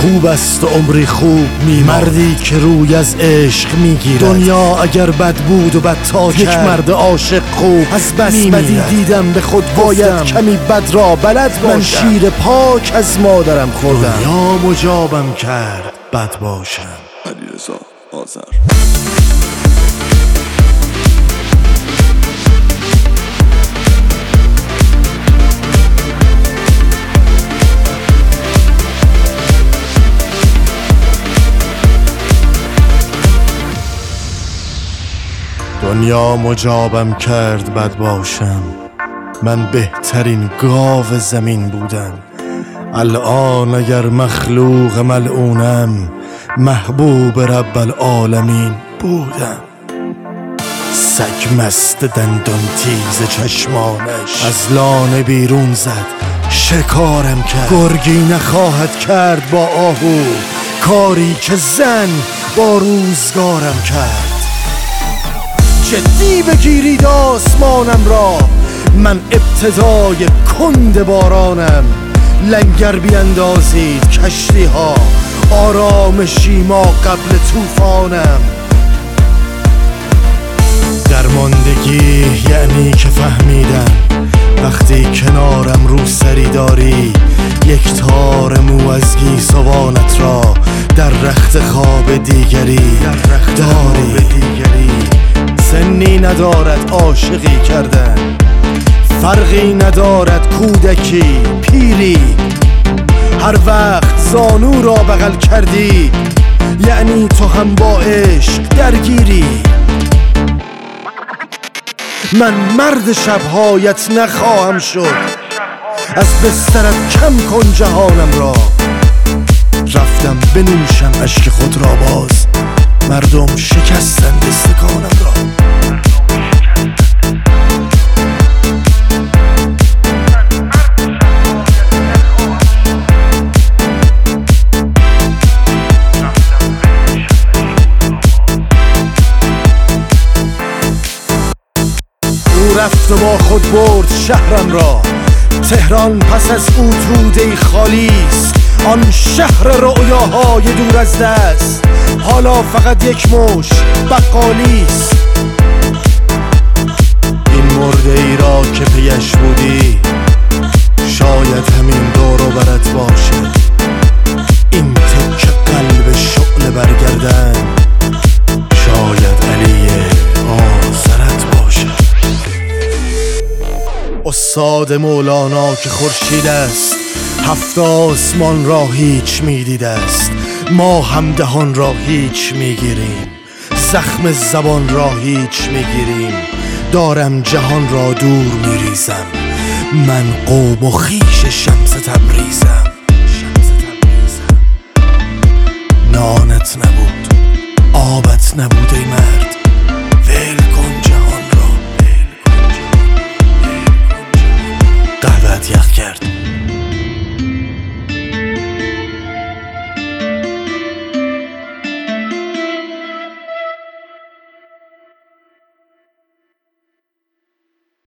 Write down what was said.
خوب است و عمری خوب مردی که روی از عشق میگیرد. دنیا اگر بد بود و بد تا یک مرد عاشق خوب از بس بدی دیدم به خود باید کمی بد را بلد باشم. من شیر پاک از مادرم خوردم، دنیا مجابم کرد بد باشم. علیرضا آذر. دنیا مجابم کرد بد باشم، من بهترین گاو زمین بودم. الان اگر مخلوق ملعونم، محبوب رب العالمین بودم. سگ مست دندان تیز چشمانش از لانه بیرون زد، شکارم کرد. گرگی نخواهد کرد با آهو کاری که زن با روزگارم کرد. جدی بگیرید آسمانم را، من ابتدای کند بارانم. لنگر بیندازید کشتی ها، آرامشی ما قبل طوفانم. درماندگی یعنی که فهمیدم وقتی کنارم روسری داری، یک تار مو از گیسوانت را در رخت خواب دیگری داری. سنی ندارد عاشقی کردن، فرقی ندارد کودکی پیری. هر وقت زانو را بغل کردی یعنی تو هم با عشق درگیری. من مرد شبهایت نخواهم شد، از بسترت کم کن جهانم را. رفتم بنوشم اشک خود را باز، مردم شکستند استکانم را. او رفت و با خود برد شهرم را، تهران پس از او توده خالی است. آن شهر رؤیاهای دور از دست حالا فقط یک مش بقالی است. این مرده ای را که پیش بودی شاید همین دور و برت باشه. این تکه قلب شعله برگردن شاید علی آذرت باشه. استاد مولانا که خورشید است، هفت آسمان را هیچ میدیده است. ما هم دهان را هیچ میگیریم، زخم زبان را هیچ میگیریم. دارم جهان را دور میریزم، من قوم و خویش شمس تبریزم. نانت نبود آبت نبود ای